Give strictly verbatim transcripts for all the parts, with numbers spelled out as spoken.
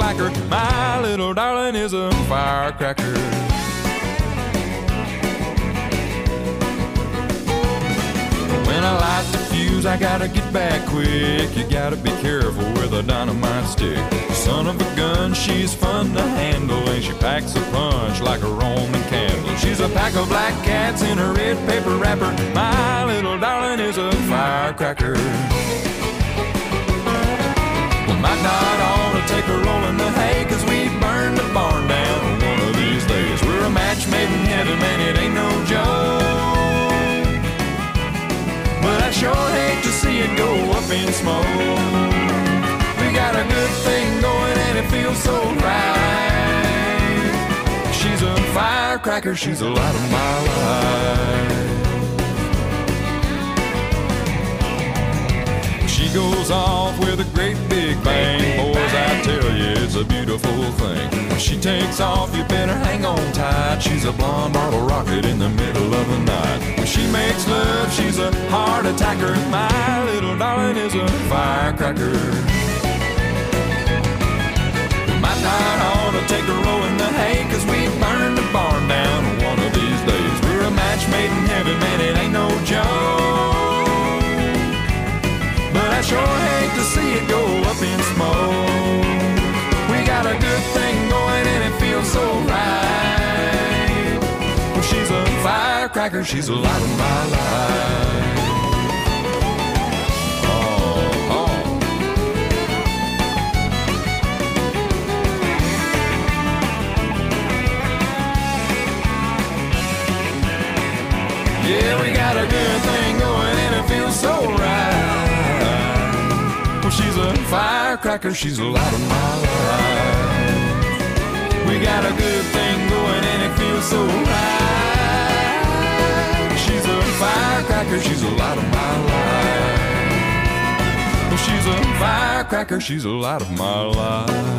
like her. My little darling is a firecracker. When I light the fuse, I gotta get back quick. You gotta be careful with a dynamite stick. Son of a gun, she's fun to handle, and she packs a punch like a Roman candle. She's a pack of black cats in a red paper wrapper. My little darling is a firecracker. We might not ought to take a roll in the hay, 'cause we burn the barn down one of these days. We're a match made in heaven, man, it ain't no joke. But I sure hate to see it go up in smoke. We got a good thing going and it feels so right. She's a firecracker, she's the light of my life. She goes off with a great big bang. Boys, I tell you, it's a beautiful thing. When she takes off, you better hang on tight. She's a blonde bottle rocket in the middle of the night. When she makes love, she's a heart attacker. My little darling is a firecracker. We might not ought to take a roll in the hay, 'cause we burn the barn down one of these days. We're a match made in heaven, man, it ain't no joke. But I sure hate to see it go up in smoke. We got a good thing going and it feels so right. Well, she's a firecracker, she's the light of my life. Oh, oh. Yeah, we got a good thing going and it feels so right. She's a firecracker, she's the light of my life. We got a good thing going and it feels so right. She's a firecracker, she's the light of my life. Well, she's a firecracker, she's the light of my life.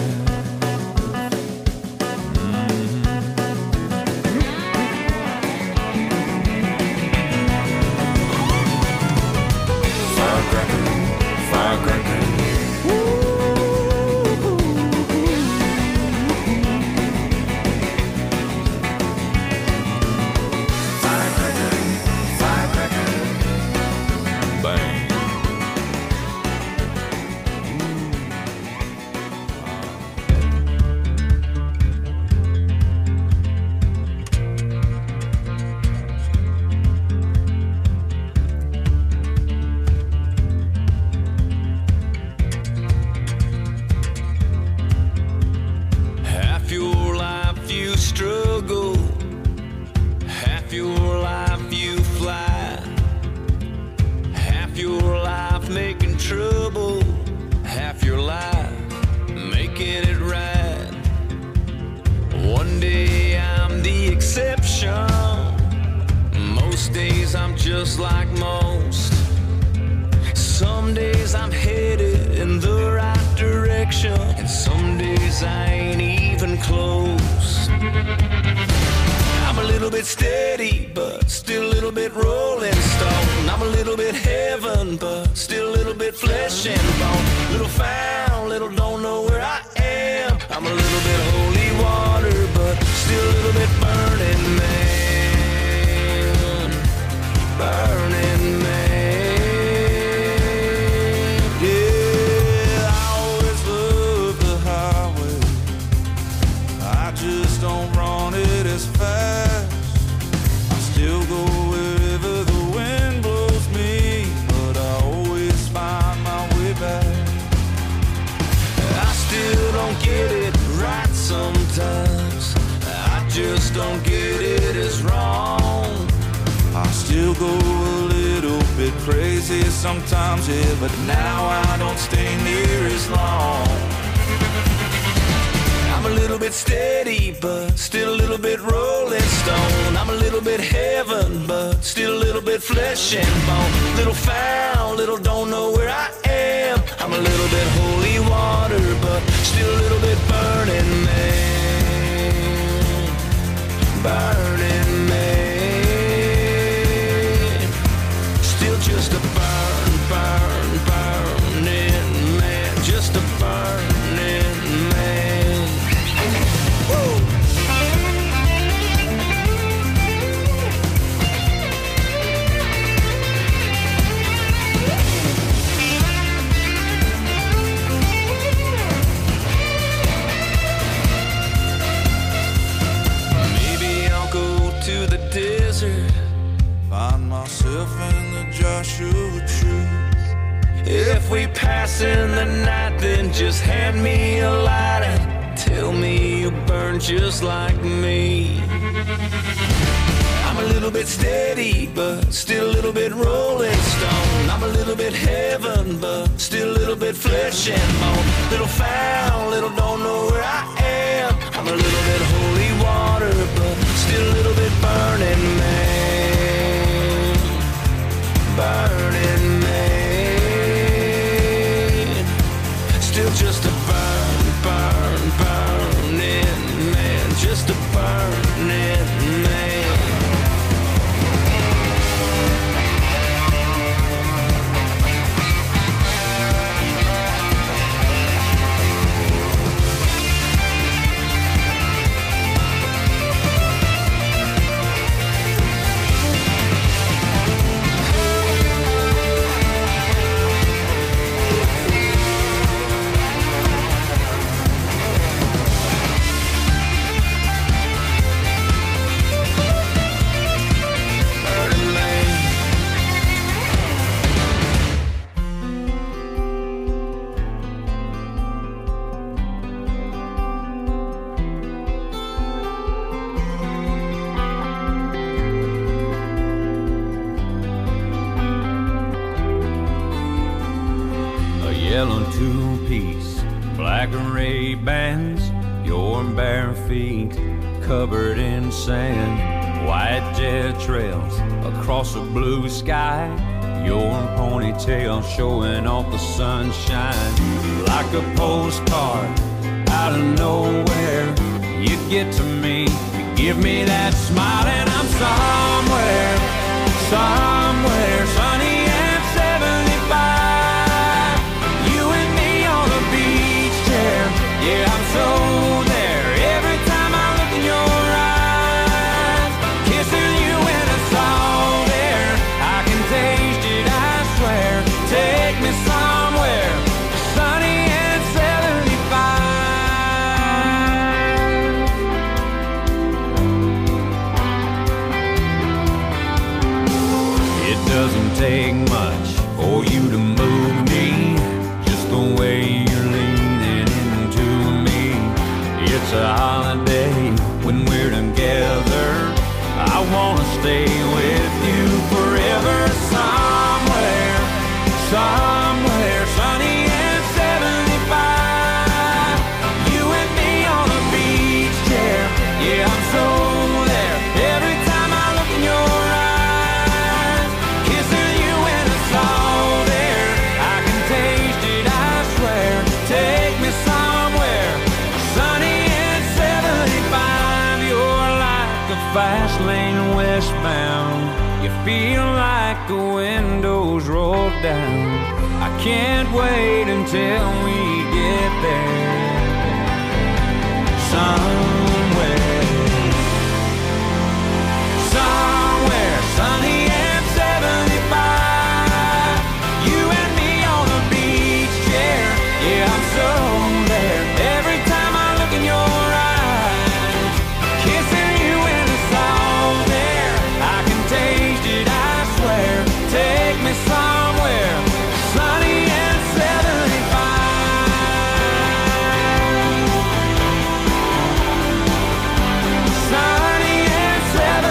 Sometimes, yeah, but now I don't stay near as long. I'm a little bit steady, but still a little bit rolling stone. I'm a little bit heaven, but still a little bit flesh and bone. Little foul, little don't know where I am. I'm a little bit holy water, but still a little bit burning man. Burning man. Still just a burn, burn, burning man. Just a burning man. dance in the night, then just hand me a light and tell me you burn just like me. I'm a little bit steady, but still a little bit rolling stone. I'm a little bit heaven, but still a little bit flesh and bone. Little foul, little don't know where I am. I'm a little bit holy water, but still a little bit burning man. Burning man. Still just a burn, burn, burning man. Just a burning man. Yellow two-piece, black array bands, your bare feet covered in sand, white jet trails across a blue sky, your ponytail showing off the sunshine. Like a postcard out of nowhere, you get to me, you give me that smile, and I'm somewhere, somewhere sunny and seventy-five. Yeah, I'm so there every time I look in your eyes. Kissing you when it's all there, I can taste it, I swear. Take me somewhere sunny and seventy-five. It doesn't take much for you to move me, just the way you're leaning. It's a holiday when we're together. I wanna stay with you forever. Somewhere, somewhere sunny and seventy-five. You and me on a beach chair. Yeah, I'm so there every time I look in your eyes. Kissing you when it's all there, I can taste it, I swear. Take me somewhere sunny. Fast lane westbound, you feel like the windows roll down. I can't wait until we get there. Somewhere, somewhere sunny and seventy-five. You and me on a beach chair. Yeah, I'm so there every time I look in your eyes. Kissing take me somewhere sunny and seventy-five. Sunny and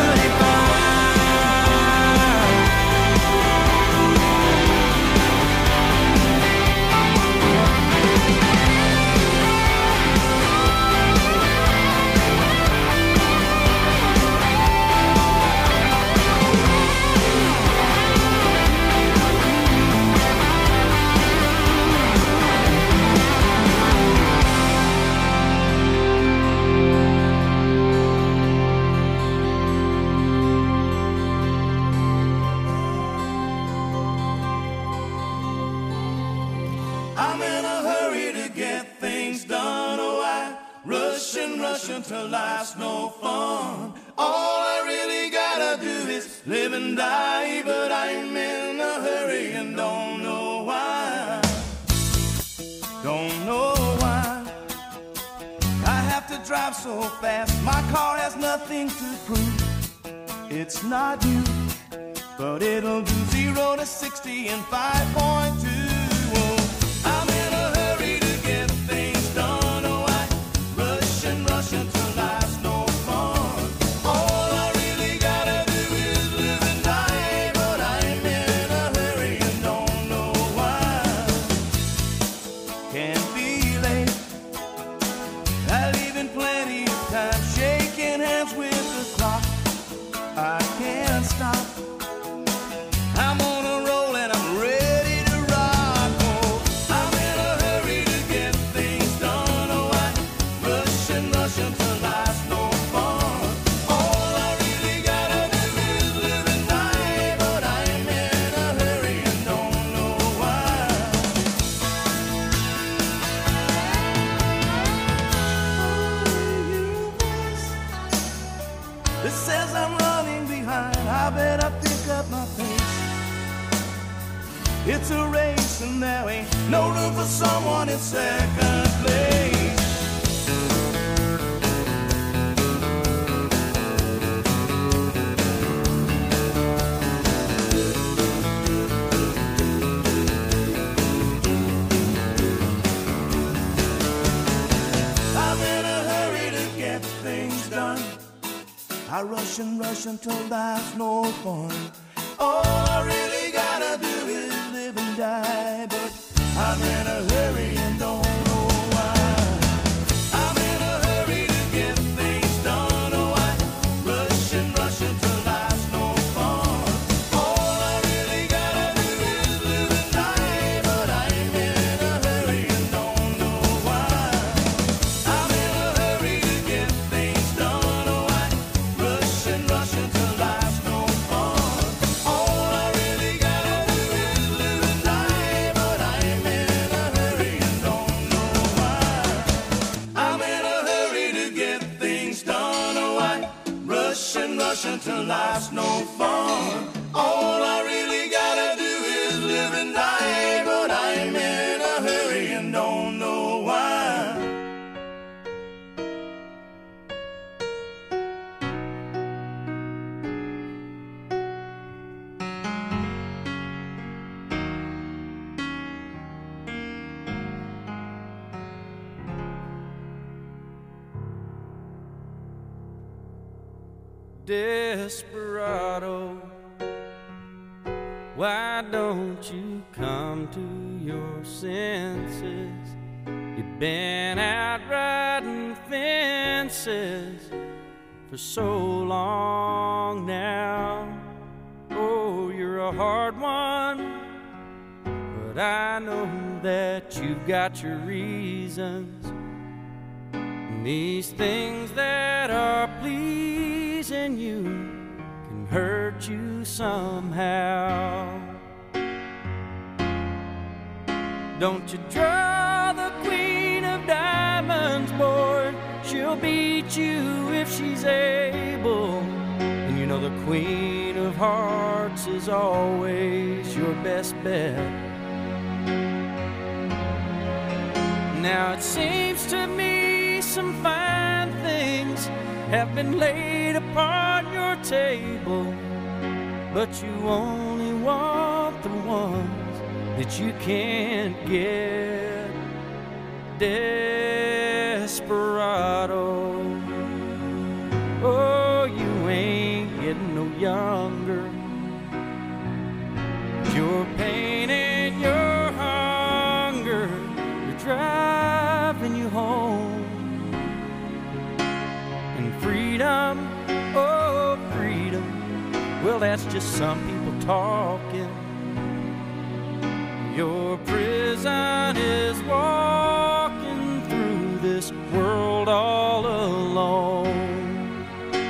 till life's no fun. All I really gotta do is live and die, but I'm in a hurry and don't know why. Don't know why I have to drive so fast. My car has nothing to prove. It's not you, but it'll do zero to sixty in five point two. Oh, I'm It's a race and there ain't no room for someone in second place. I rush and rush until there's no fun. All I really gotta do is live and die, but I'm in a hurry and don't know why. I'm in a hurry to get things done. Oh, I rush and rush until there's no fun. All I really gotta do is live and die, but I'm in a hurry and don't know why. I'm in a hurry to get things done. Oh, I rush and rush until life's no fun. All I really gotta do is live and die, but I'm in a hurry and don't know why. I'm in a hurry to get things done. Oh, I rush and rush until life's no fun. All I really gotta do is live and die, but I'm in a hurry and don't know why. Desperado, why don't you come to your senses? You've been out riding fences for so long now. Oh, you're a hard one, but I know that you've got your reasons. And these things that are pleasing you can hurt you somehow. Don't you draw the queen of diamonds, boy. She'll beat you if she's able. And you know the queen of hearts is always your best bet. Now it seems to me some fine things have been laid upon your table, but you only want the ones that you can't get. Desperado, oh, you ain't getting no younger. Your pain and your hunger are driving you home. And freedom, oh, freedom, well, that's just some people talking. Your prison is walking through this world all alone.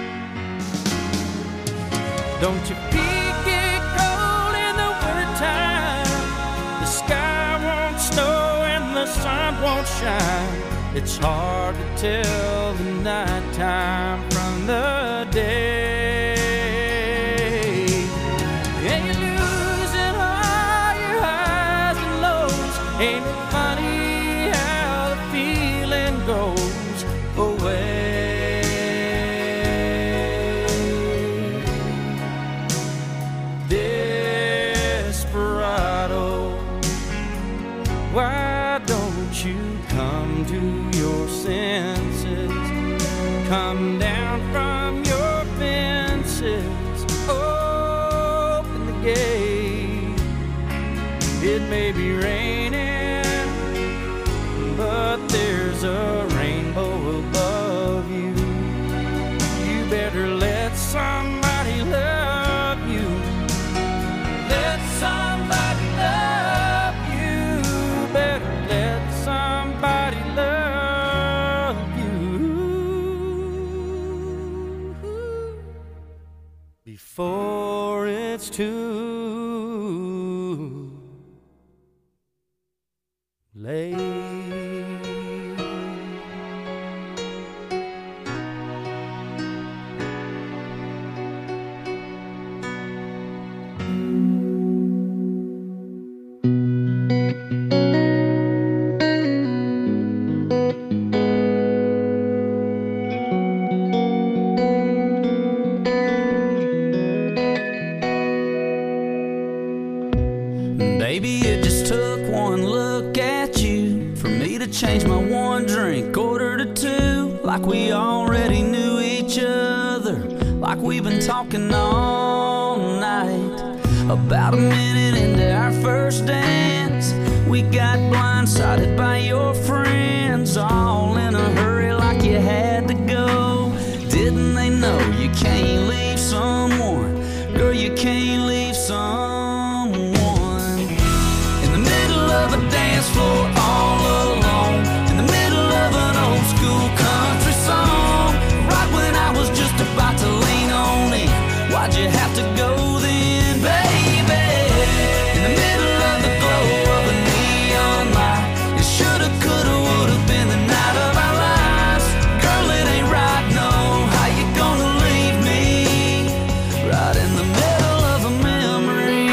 Don't your feet get cold in the wintertime? The sky won't snow and the sun won't shine. It's hard to tell the nighttime from the day. And you're losing all your highs and lows. Ain't it funny how the feeling goes away? Desperado, why don't you come to your senses? Come down from your fences, open the gate. It may be raining, but there's a rainbow above you. You better let somebody love you. Let somebody love you. Better let somebody love you before it's too late. three, quarter to two, like we already knew each other, like we've been talking all night. About a minute into our first dance, we got blindsided by your friends, all in a hurry like you had to go. Didn't they know you can't leave someone? Girl, you can't leave someone in the middle of a dance floor all alone, in the middle of an old school country song, right when I was just about to lean on in. Why'd you have to go then, baby? In the middle of the glow of a neon light, it shoulda, coulda, woulda been the night of our lives. Girl, it ain't right, no. How you gonna leave me right in the middle of a memory?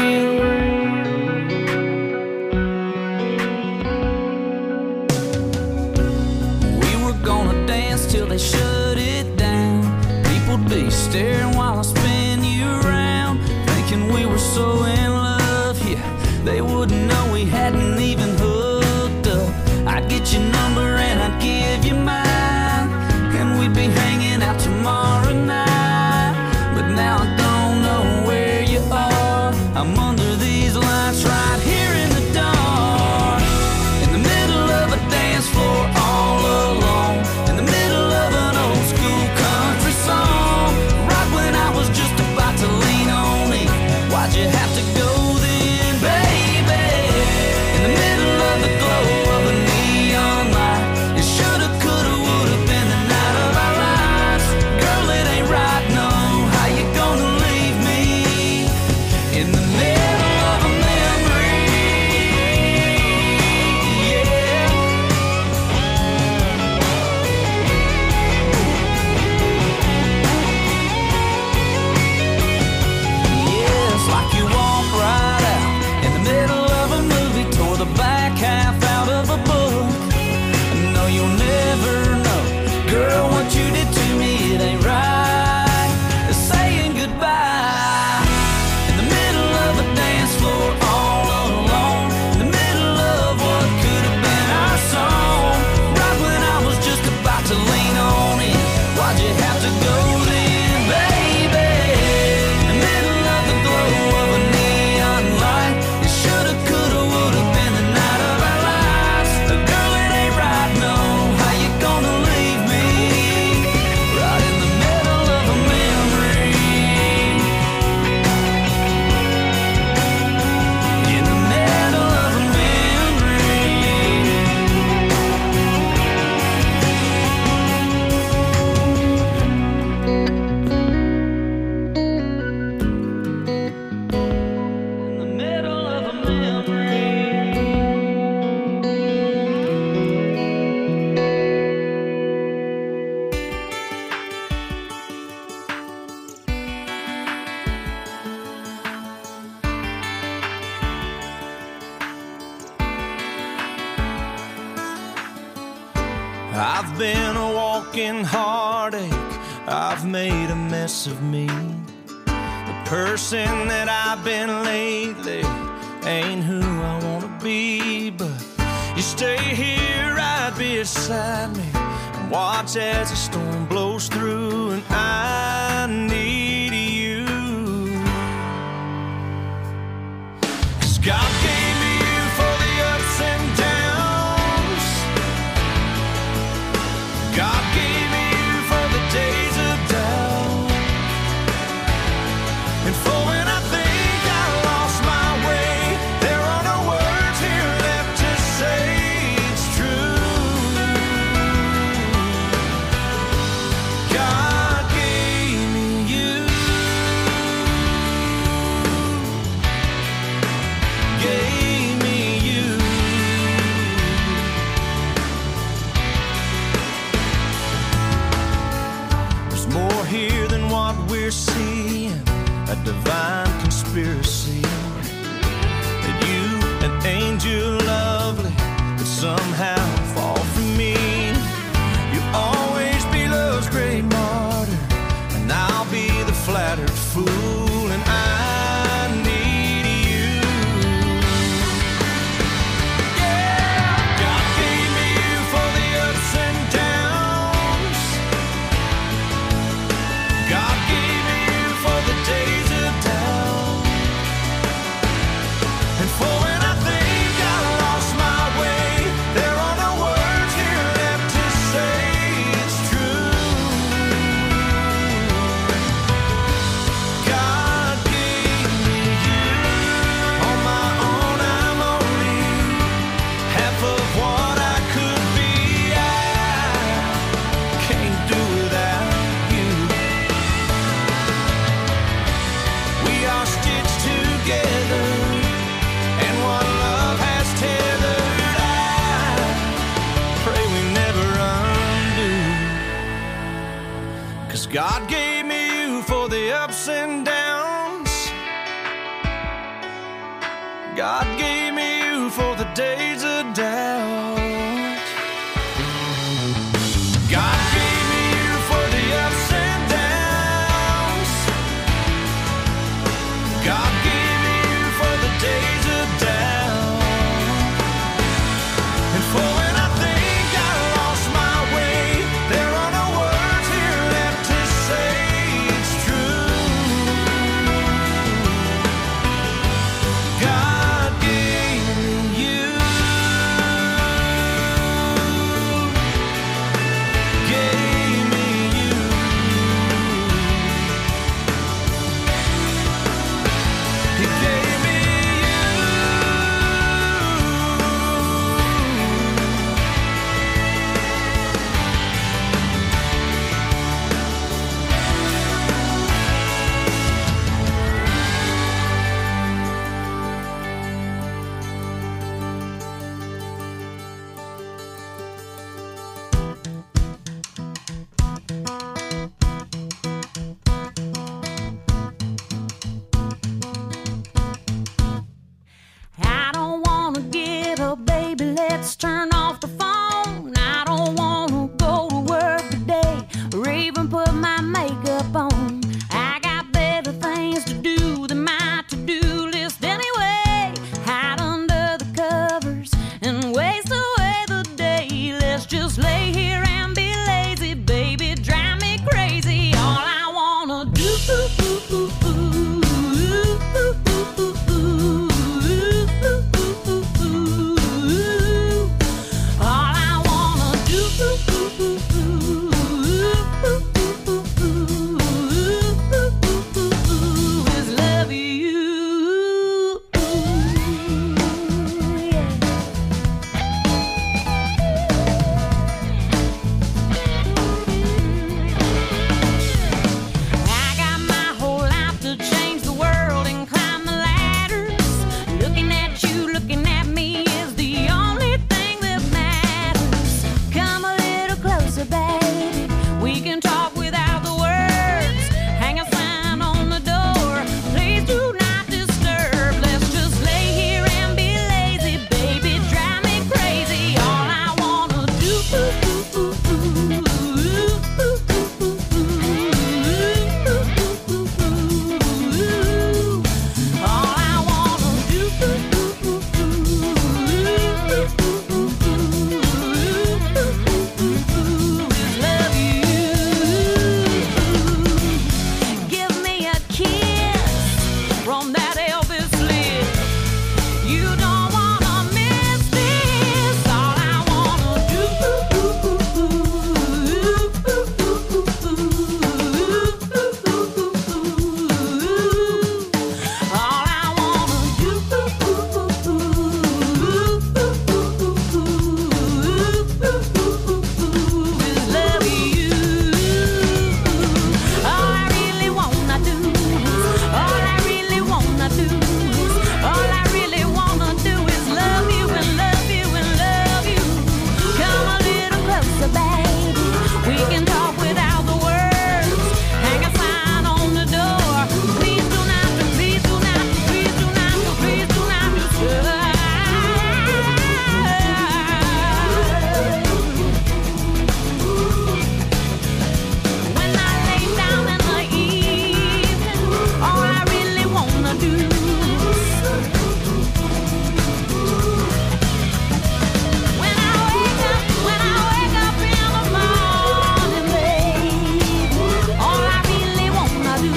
We were gonna dance till they shut it down. People'd be staring while I spin you around, thinking we were so in love, yeah. They wouldn't know we hadn't even hooked up. I'd get your number and I'd give you mine, and we'd be hanging out tomorrow night. But now I don't know where you are. I'm under these lights right here in the dark, in the middle of a dance floor all alone, in the middle of an old school country song, right when I was just about to lean on in. Why'd you have to go then, baby? In the middle of the glow of a neon light, it shoulda, coulda, woulda been the night of our lives. Girl, it ain't right, no. How you gonna leave me in the middle of a memory? Yeah. Yeah, it's like you walked right out in the middle of a movie, tore the back half out of a book. No, you'll never know, girl, what you did to me, it ain't right. Saying goodbye in the middle of a dance floor all alone, in the middle of what could have been our song, right when I was just about to lean on in. Why'd you have to go then, baby? In the middle of the glow of a neon light, it shoulda, coulda, woulda been the night of our lives. Girl, it ain't right, no. How you gonna leave me right in the middle of a memory? In the middle of a memory. In the middle of a memory. I've been a walking heartache, I've made a mess of me. The person that I've been lately ain't who I wanna be. But you stay here right beside me and watch as the storm blows through, and I need you. 'Cause God gave me you for the ups and downs. God gave me you for the days of doubt, and for when I think I lost my way, there are no words here left to say it's true. God gave me you, gave me you. There's more here than what we're seeing, a divine conspiracy. That you, an angel lovely, could somehow fall for me. You'll always be love's great martyr, and I'll be the flattered fool, and I need you. Yeah, God gave me you for the ups and God gave me you for the ups and downs. God gave me you for the days of doubt. God gave me you for the ups and downs. God gave me you for the days of doubt. And for when I think I lost my way, there are no words here left to say it's true. God gave me you. Gave me you. He gave me I don't wanna get up, baby, let's turn off the phone. I don't wanna go to work today or even put my makeup on. I got better things to do than my to-do list anyway. Hide under the covers and waste away the day. Let's just lay here and be lazy, baby, drive me crazy. All I wanna do all I wanna do is love you. Yeah. I got my whole life to change the world and climb the ladders. Looking at you, looking at me is the only thing that matters. Come a little closer, baby. We can talk without the words. Hang a sign on the door. Please do not disturb. Let's just lay here and be lazy, baby. Drive me crazy. All I wanna do. All I wanna do is love you. Give me a kiss from that Elvis lips. You don't wanna miss this. All I wanna do. All I wanna do is love you. All I really wanna do, all I really wanna do, all I really wanna do is love you and love you and love you. Come a little closer, baby. We can talk without the words. Hang a sign on the door. Please do not, please do not, please do not, please do not disturb. When I lay down in the evening, all I really wanna do. When I wake up, when I wake up in the morning, baby, all I really wanna do.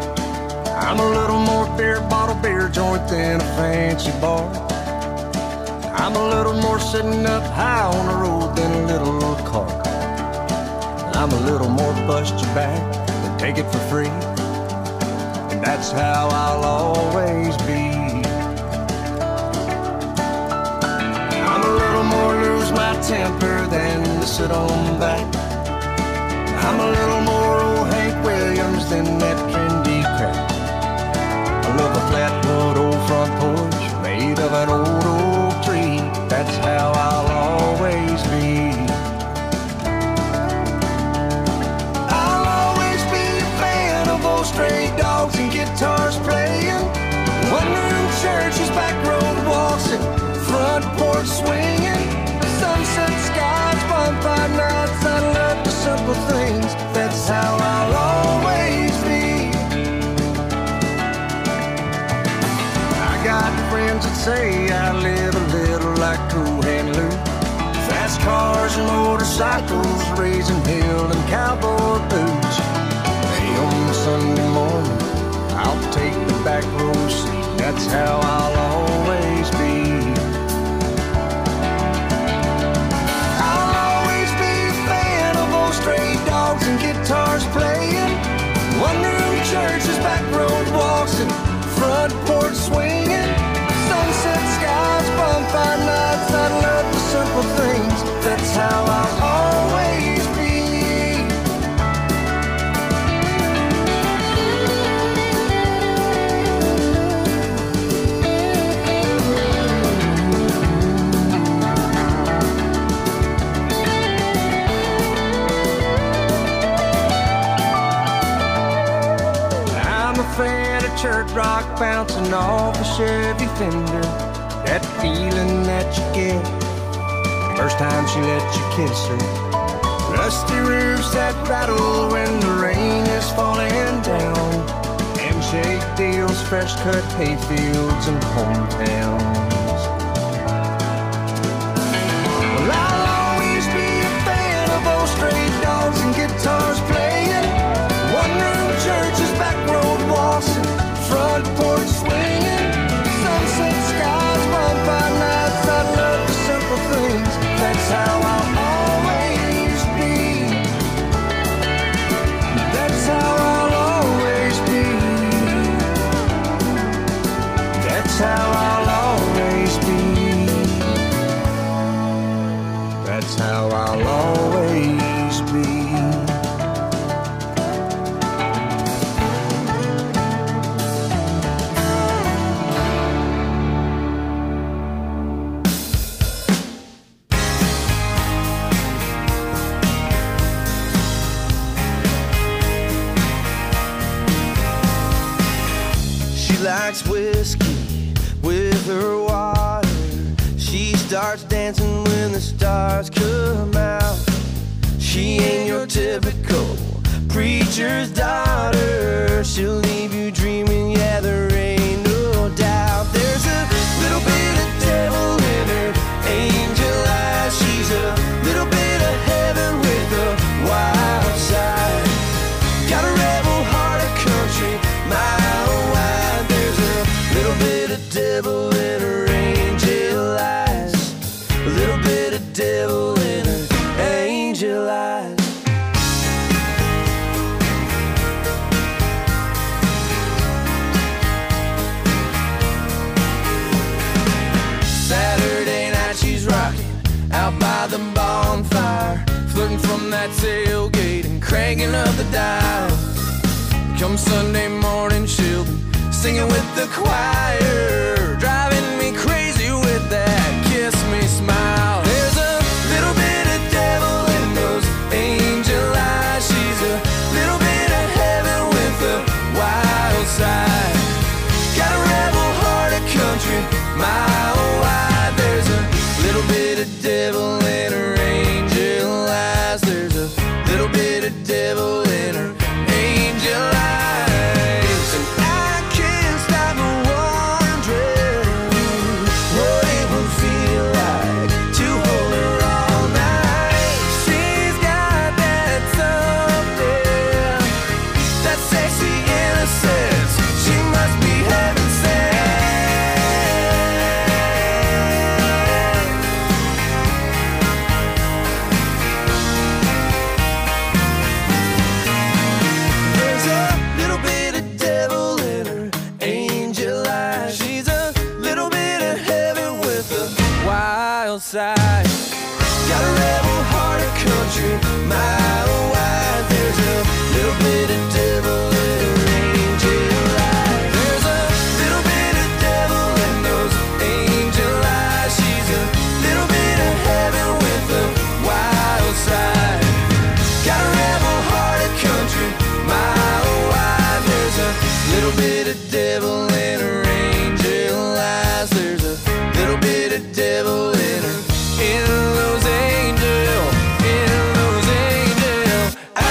I'm a little more beer bottle beer joint than a fancy bar. I'm a little more sitting up high on the road than a little car. I'm a little more bust your back than take it for free. And that's how I'll always be. I'm a little more lose my temper than to sit on back. I'm a little more old Hank Williams than that trendy crap. I love a flatwood old front porch made of an old oak tree. That's how I'll always be. I'll always be a fan of old stray dogs and guitars playing, one-room churches, back road waltzing, front porch swinging, sunset skies, bonfire nights. I love the simple things. That's how I'll always be. I got friends that say I live a little like Cool Hand Luke. Fast cars and motorcycles, raising hell and cowboy boots. Hey, on Sunday morning, I'll take the back row seat. That's how I'll always be. I'll always be a fan of old stray dogs and guitars playing, one-room churches, back road walks, and front porch swinging, sunset skies, bonfire nights. I love the simple things. That's how I'll always be. I'm a fan of church rock bouncing off a Chevy Fender. That feeling that you get first time she let you kiss her. Rusty roofs that rattle when the rain is falling down. Handshake deals, fresh cut hay fields and hometowns. Well, I'll always be a fan of old stray dogs and guitars playing, one-room churches, back road waltzing, front porch swinging, sunset skies, bonfire nights. I love the simple things. That's how I'll always be. That's how I'll always be. That's how I'll always be. That's how I'll always be. Likes whiskey with her water. She starts dancing when the stars come out. She ain't your typical preacher's daughter. She'll leave you dreaming, yeah, there ain't no doubt. There's a little bit of devil in her angel eyes. She's a little bit of heaven with a wild side. Got a rebel heart, a country mile wide. There's a little bit of devil in her angel eyes. A little bit of devil in her angel eyes. Saturday night she's rocking out by the bonfire, flirting from that tailgate and cranking up the dial. Come Sunday morning she'll be singing with the choir, driving me crazy with that kiss me smile. There's a little bit of devil in those angel eyes. She's a little bit of heaven with a wild side. Got a rebel heart, a country mile wide. There's a little bit of devil in her angel eyes. There's a little bit of devil in her angel eyes. And I can't stop wondering what it would feel like to hold her all night. She's got that something, that sexy innocence. She must be heaven sent. wild side. Got a rebel heart of country, mile wide. There's a little bit of devil in her angel eyes. There's a little bit of devil in those angel eyes. She's a little bit of heaven with a wild side. Got a rebel heart of country, mile wide. There's a little bit of devil in her angel eyes. There's a little bit of devil in her, in those angel, in those angel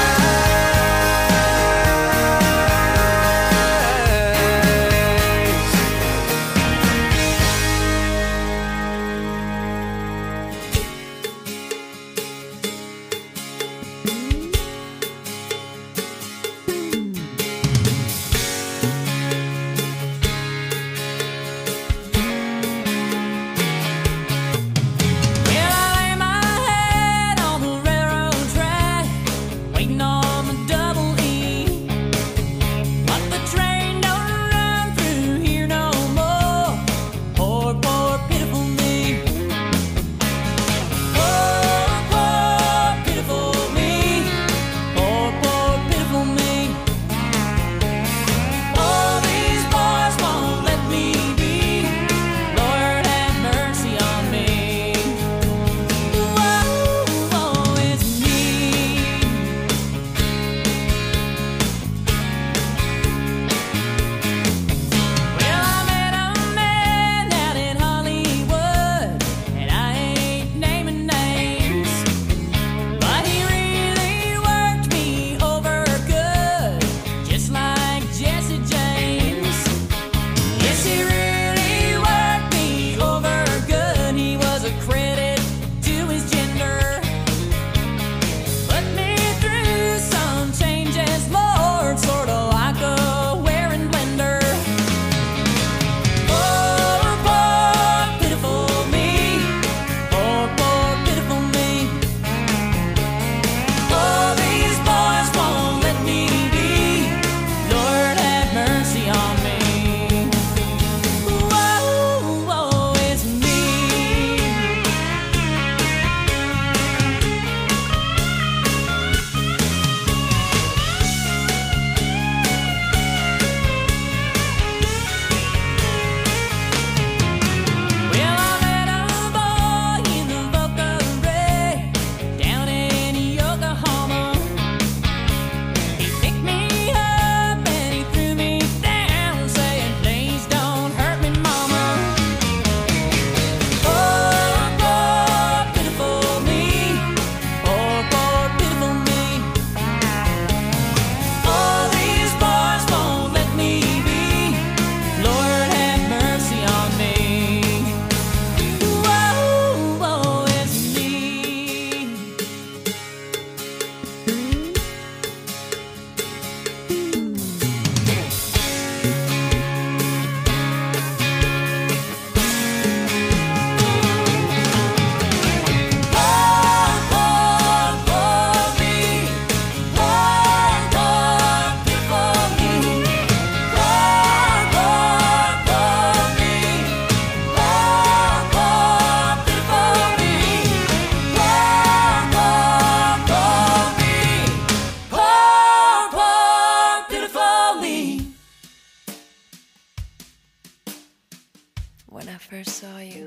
first saw you,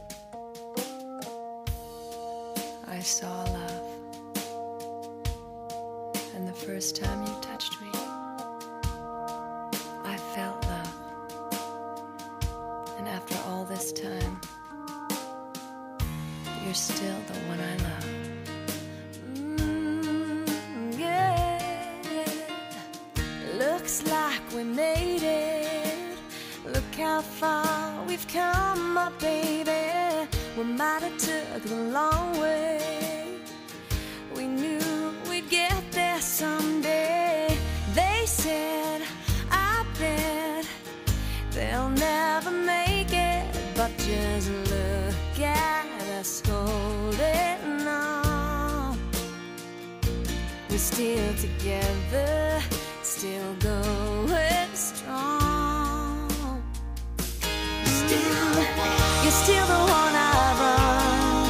I saw love. And the first time you touched me, I felt love. And after all this time, you're still the one I love. Mm, yeah, looks like we made it. Look how far we've come, my baby. We might have took the long way. We knew we'd get there someday. They said, I bet they'll never make it. But just look at us holding on. We're still together, still going strong. Still, you're still the one I run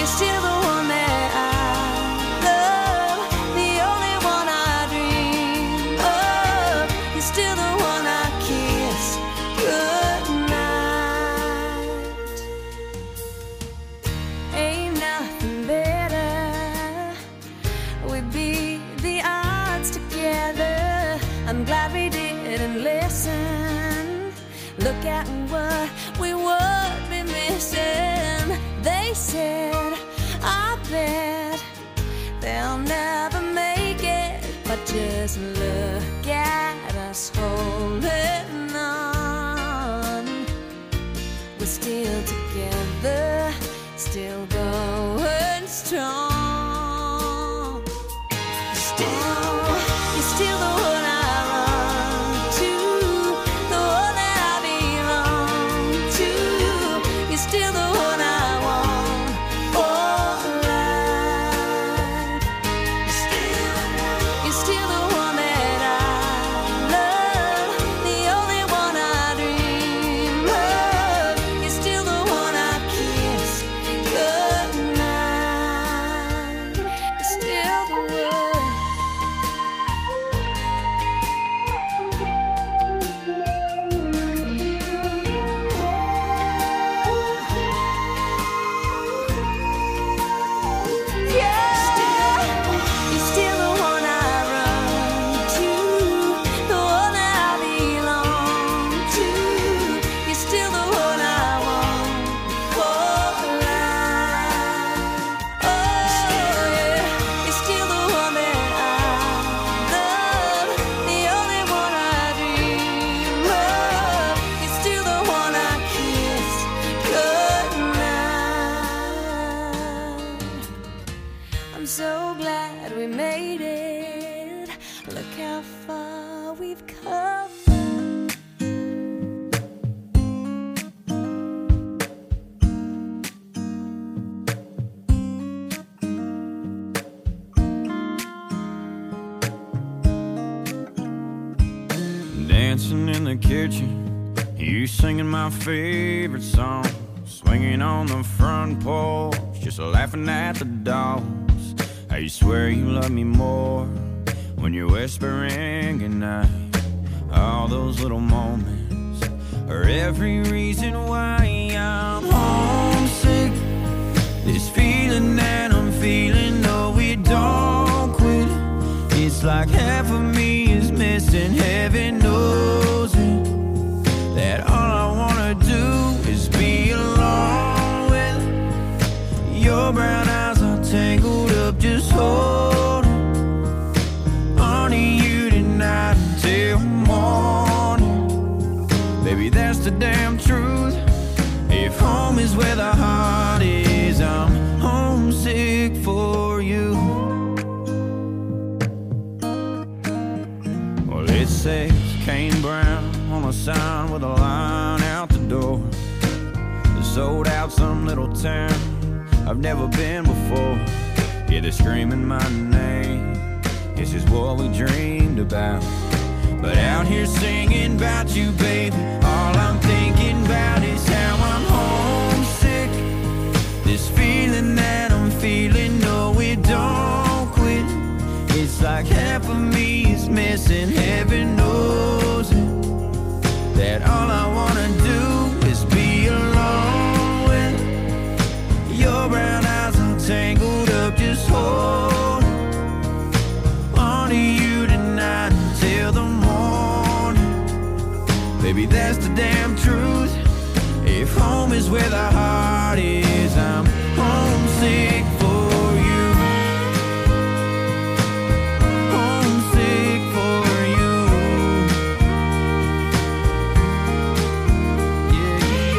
You're still the one that I love, the only one I dream of. You're still the one I kiss goodnight. Ain't nothing better. We beat the odds together. I'm glad we didn't listen. Look at what we would be missing. They said, I bet they'll never make it, but just look at us holding on. We're still together, still going strong. Still, you're still the one I run to, the one that I belong to. You're still the one I want for life. You're still, you're still the one that I love, the only one I dream of. You're still the one I kiss goodnight. You're still the one. Yeah, you're still the one I run to, the one that I belong to. You're still the one I want for life. Oh yeah, you're still the one that I love, the only one I dream of. You're still the one I kiss goodnight. I'm so glad we made it. Look how far we've come. Dancing in the kitchen, you singing my favorite song, swinging on the front porch, just laughing at the dogs. How you swear you love me more when you're whispering goodnight. All those little moments are every reason why I'm homesick. This feeling that I'm feeling, no, we don't quit. It's like half of me is missing, heaven knows it. That all I wanna do is be alone with your brown eyes are tangled up, just holding on to you tonight until morning. Baby, that's the damn truth. If home is where the heart is, I'm homesick for you. Well, it says Kane Brown on a sign with a line out the door. It's sold out some little town I've never been before. Yeah, they're screaming my name. This is what we dreamed about. But out here singing about you, baby, all I'm thinking about is how I'm homesick. This feeling that I'm feeling, no, we don't quit. It's like half of me is missing, heaven knows it. That all I wanna do is be alone with your brown eyes are tangled up, just hold on to you tonight until the morning. Baby, that's the damn truth. If home is where the heart is, I'm homesick for you. Homesick for you. Yeah,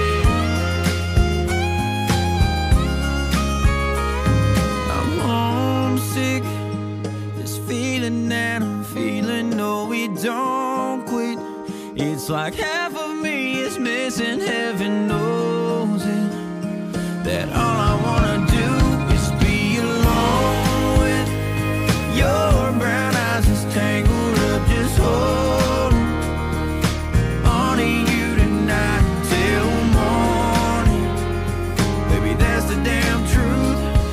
yeah. I'm homesick. This feeling that I'm feeling, no, we don't quit. It's like half of me is missing, heaven knows it. That all I wanna do is be alone with your brown eyes just tangled up, just holding on to you tonight until morning. Baby, that's the damn truth.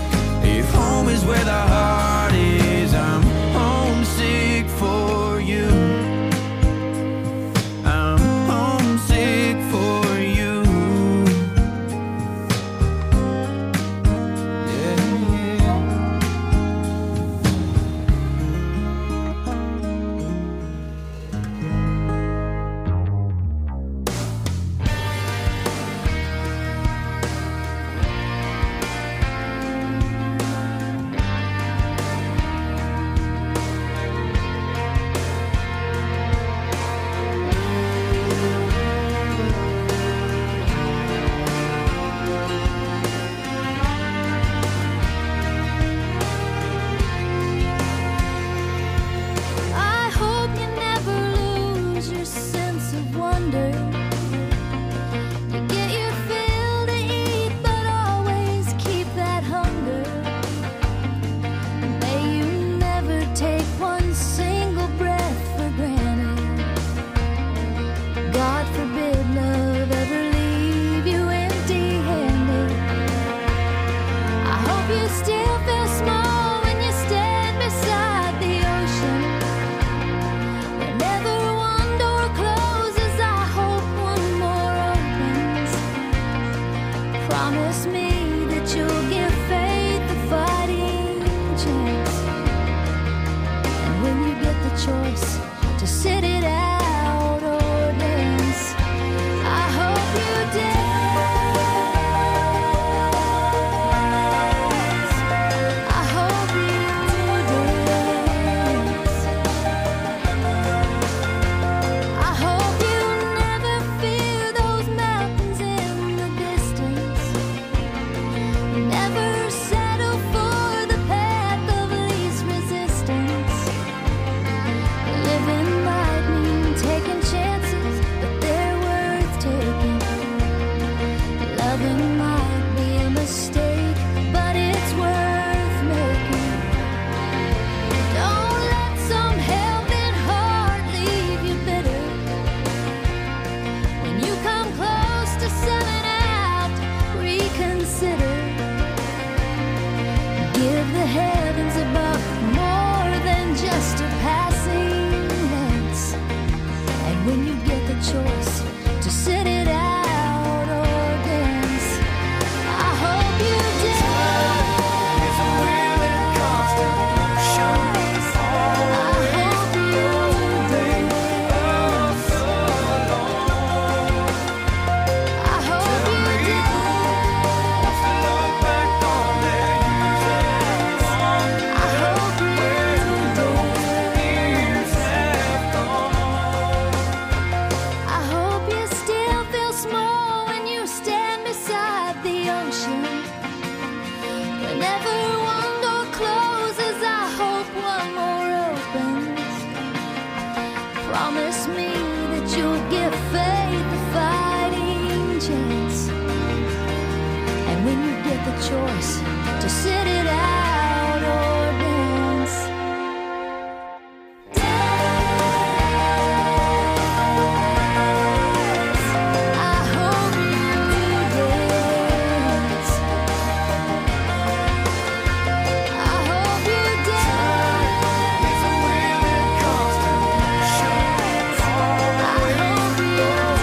Whenever one door closes, I hope one more opens. Promise me that you'll give faith a fighting chance. And when you get the choice to sit it out or dance, I hope you dance. I hope you dance. I hope you dance. I hope you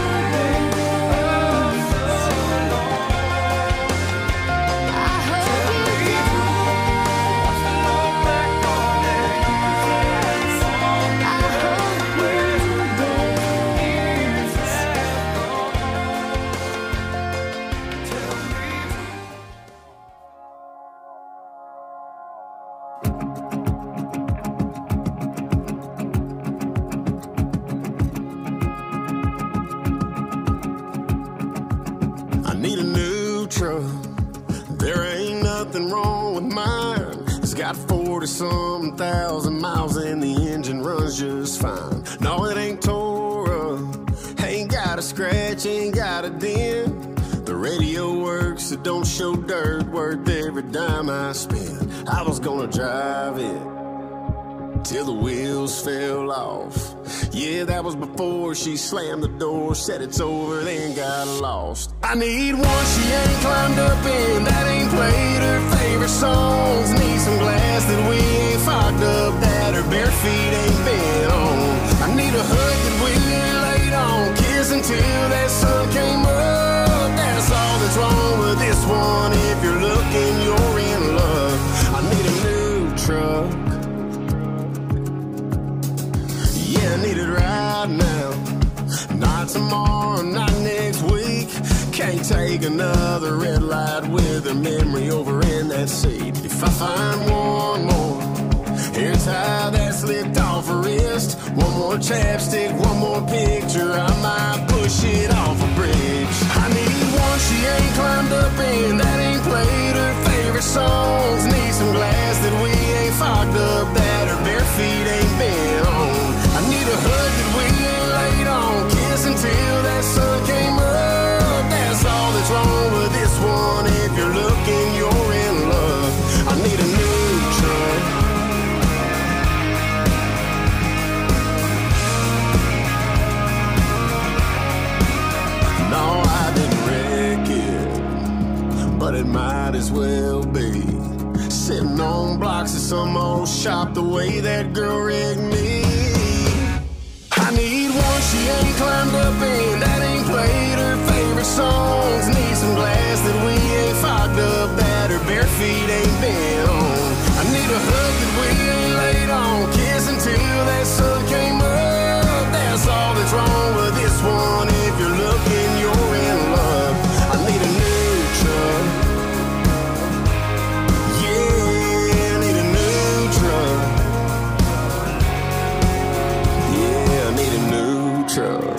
I need a new truck. There ain't nothing wrong with mine. It's got forty some thousand miles and the engine runs just fine. No, it ain't tore up, ain't got a scratch, ain't got a dent. The radio works, it don't show dirt, worth every dime I spend. I was gonna drive it till the wheels fell off. Yeah, that was before she slammed the door, said it's over, then got lost. I need one she ain't climbed up in, that ain't played her favorite songs. Need some glass that we ain't fogged up, that her bare feet ain't been on. I need a hug that we laid on, kiss until that sun came up. That's all that's wrong with this one. If you're looking, you're in love. I need a new truck. Yeah, I need it right now. Not tomorrow, not next week. Can't take another red light with her memory over in that seat. If I find one more hair tie that slipped off her wrist, one more chapstick, one more picture, I might push it off a bridge. I need one she ain't climbed up in, that ain't played her favorite songs. Need some glass that we ain't fogged up, that her bare feet ain't been on. I need a hug that we ain't laid on, kiss until that sun came up. That's all that's wrong with this one. If you're looking, you're in love. I need a new truck. No, I didn't wreck it, but it might as well be. Sitting on blocks of some old shop the way that girl rigged me. I need one she ain't climbed up in, that ain't played her favorite songs. Need some glass that we ain't fogged up, that her bare feet ain't been on. I need a hug that we ain't laid on, kiss until that sun came up. That's all that's wrong with this one. If you're looking, you're in love. I need a new truck. Yeah, I need a new truck. Yeah, I need a new truck.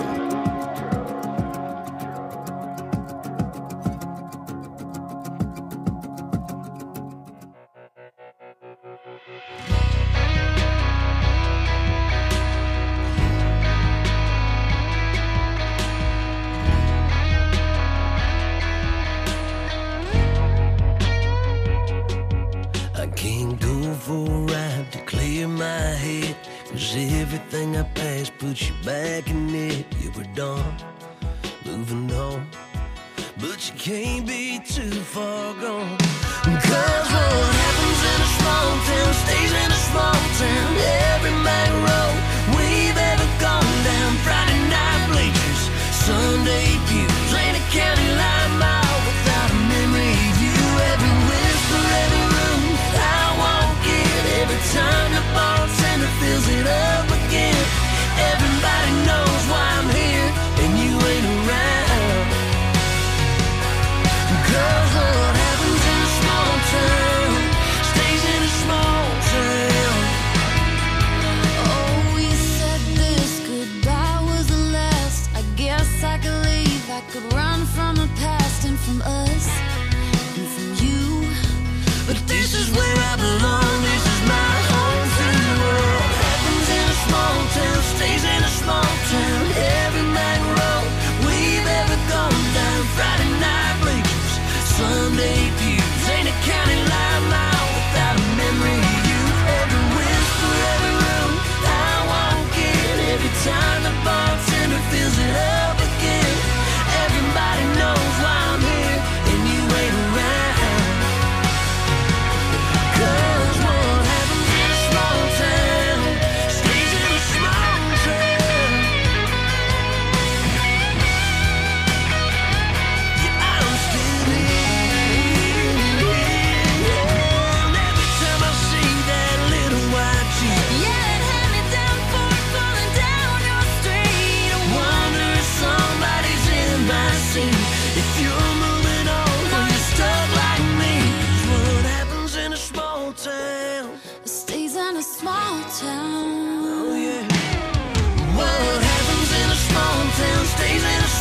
I can't go for a ride to clear my head, 'cause everything I passed puts you back in it. You were done, moving on, but you can't be too far gone. 'Cause what happens in a small town stays in a small town. Every back road we've ever gone down, Friday night bleachers, Sunday pews, ain't a county line mile without a memory of you. Every whisper, every room I walk in, every time the bartender fills it up again. Everybody knows why I'm here and you ain't around. 'Cause what happens in a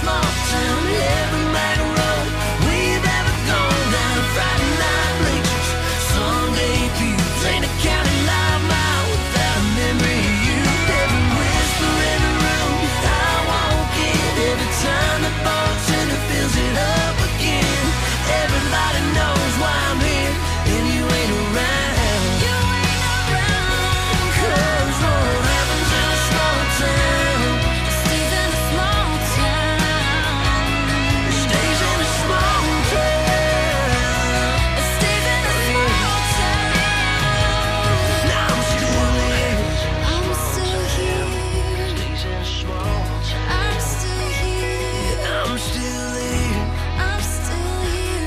small town, every night road we've ever gone down. Friday night bleachers, Sunday pews, ain't a county live mile without a memory of you. Every whisper, every room I walk in, every time the bartender fills it up again. Everybody knows why I'm here, and you ain't around. You ain't around, 'cause what happens in a small town stays in a small town. It stays in a small town. It stays in a small town. Now I'm still here. I'm still here. Stays in a small town. I'm still here. I'm still here. I'm still here.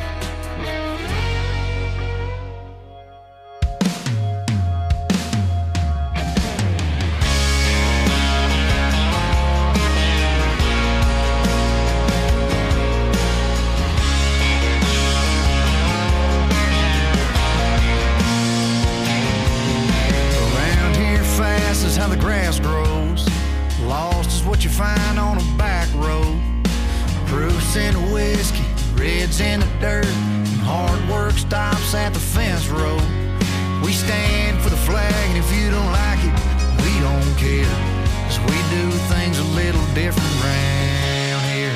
Around here fast is how the grass grows. Lost is what you find on a back road. Proofs in the whiskey, reds in the dirt, and hard work stops at the fence road. We stand for the flag, and if you don't like it, we don't care, 'cause we do things a little different round here.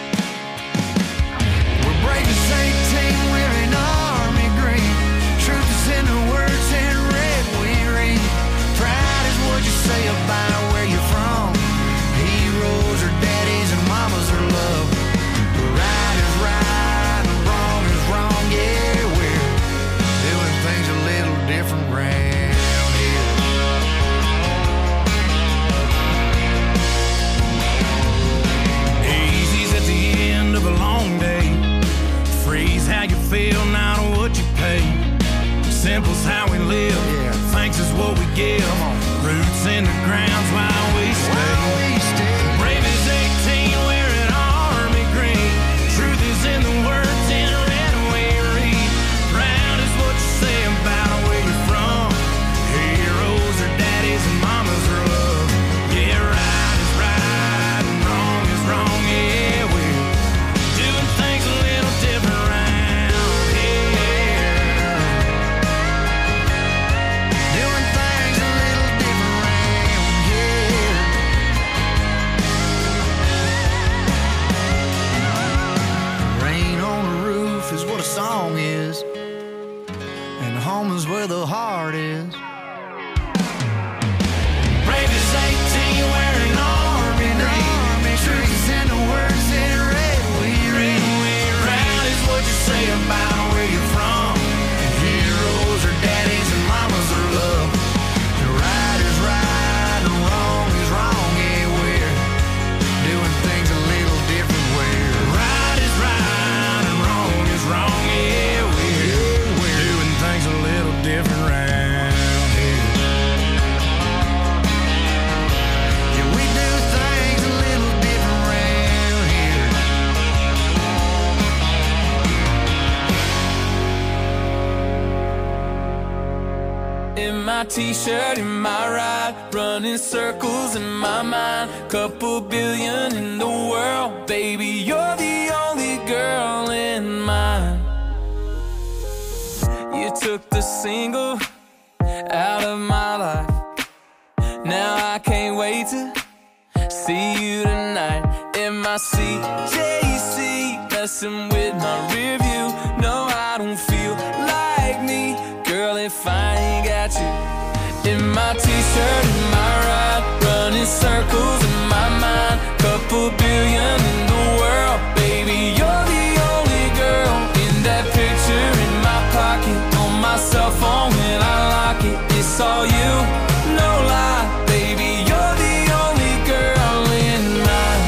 We're brave as eighteen, wearing army green. Truth is in the words in red we read. Pride is what you say about where you're from. Heroes are daddies and mamas are love. Right is right and wrong is wrong. Yeah, we're doing things a little different round here. Easy's at the end of a long day. Freeze how you feel, not what you pay. Simple's how we live. Yeah. Thanks is what we give. Roots in the ground's why we stay. While we stay. Brave as eighteen, wearing army green. Truth is in the words in red we read. Proud is what you say about where you're from. Heroes are daddies and mamas are love. Yeah, right is right and wrong is wrong. Yeah, we're doing things a little different round here. Doing things a little different round here. Rain on the roof is what a song is, and home is where the heart is. Brave as eighteen, wearing army green. Truth is in the words in red we read. Proud is what you say about where you're from. Heroes are daddies and mamas are love. The right is right and wrong is wrong. Yeah, we're doing things a little different. We're Right is right and wrong is wrong. Yeah, we're doing things a little different round here. yeah, we do things a little different round here. In my t-shirt, in my ride, running circles in my mind. Couple billion in the world, baby, you're the only girl in mine. You took the single out of my life. Now I can't wait to see you tonight. In my C J C, messing with my rear view. No, I don't feel like me, girl, if I ain't got you. In my t-shirt, in my ride, running circles in my mind. Couple billion in the world, baby, you're the only girl. In that picture in my pocket, on my cell phone when I lock it, it's all you, no lie, baby, you're the only girl in mine.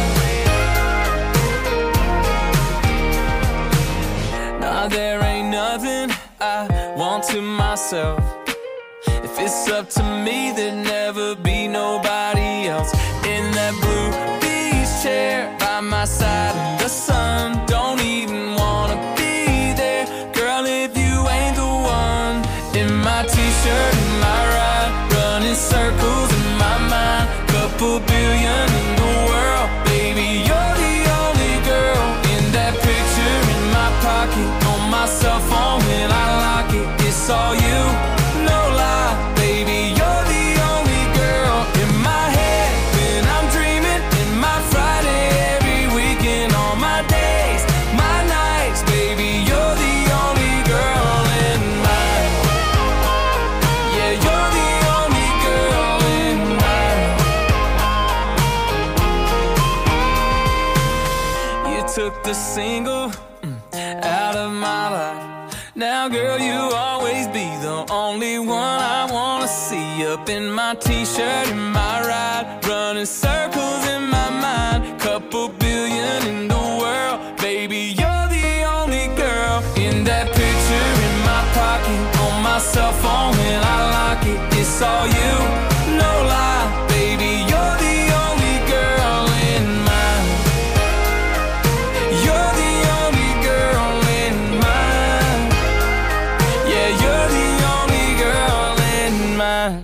Nah, there ain't nothing I want to myself. If it's up to me, there'd never be nobody else. In that blue beach chair by my side in the sun, don't even wanna be there, girl, if you ain't the one. In my t-shirt, in my ride, running circles in my mind. Couple billion in the world, baby, you're the it's all you, no lie, baby, you're the only girl in my head when I'm dreaming, in my Friday, every weekend, all my days, my nights, baby, you're the only girl in mine. Yeah, you're the only girl in mine. You took the single out of my life. Now, girl, you always be the only one I wanna see. Up in my t-shirt, in my ride, running circles in my mind. Couple billion in the world, baby, you're the only girl. In that picture in my pocket, on my cell phone when I lock it, it's all you, no lie, baby, you're the only girl in mine. You're the only girl in mine. Yeah, you're the only girl in mine.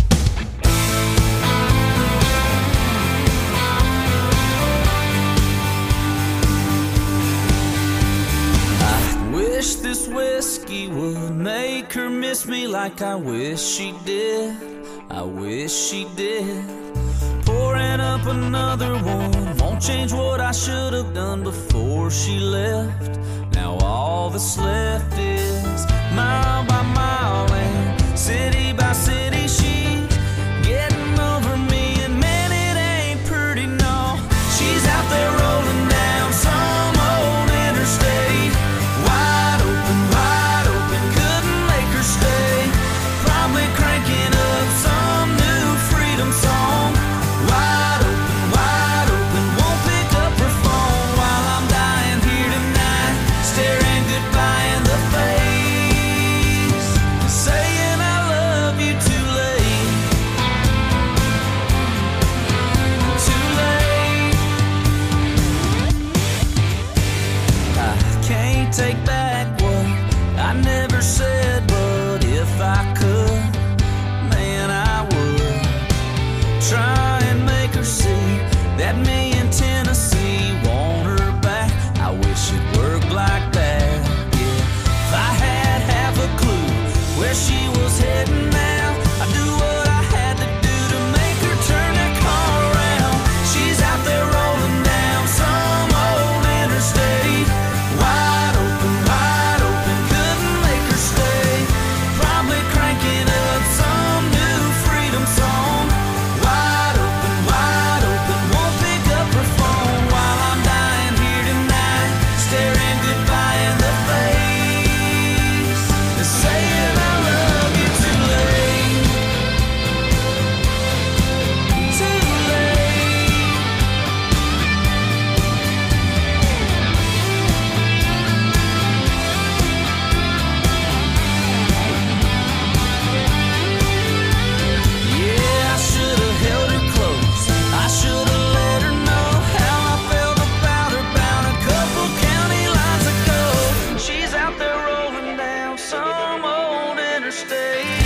I wish this whiskey would make her miss me like I wish she did. I wish she did. Pouring up another one won't change what I should have done before she left. Now all that's left is mile by mile and city by city she's getting over me, and man, it ain't pretty, no. She's out there rolling down some old interstate, wide open, wide open, couldn't make her stay. Probably cranking up some new freedom song. Wide open, wide open, won't pick up her phone while I'm dying here tonight, staring goodbye in the face, saying I love you too late, too late. I can't take back what I never said, but if I could, man, I would try and make her see that me in Tennessee want her back. I wish it worked like that, yeah. If I had half a clue where she was heading now, I'd do what I had to do to make her turn that car around. She's out there rolling down some old interstate, wide open, wide open, couldn't make her stay. Probably cranking up some new freedom song. Wide open, wide open, won't pick up her phone while I'm dying here tonight, staring goodbye in the face, and saying I love you too late, too late. Yeah, I should have held her close, I should have let her know how I felt about her bound a couple county lines ago. She's out there rolling down some old interstate.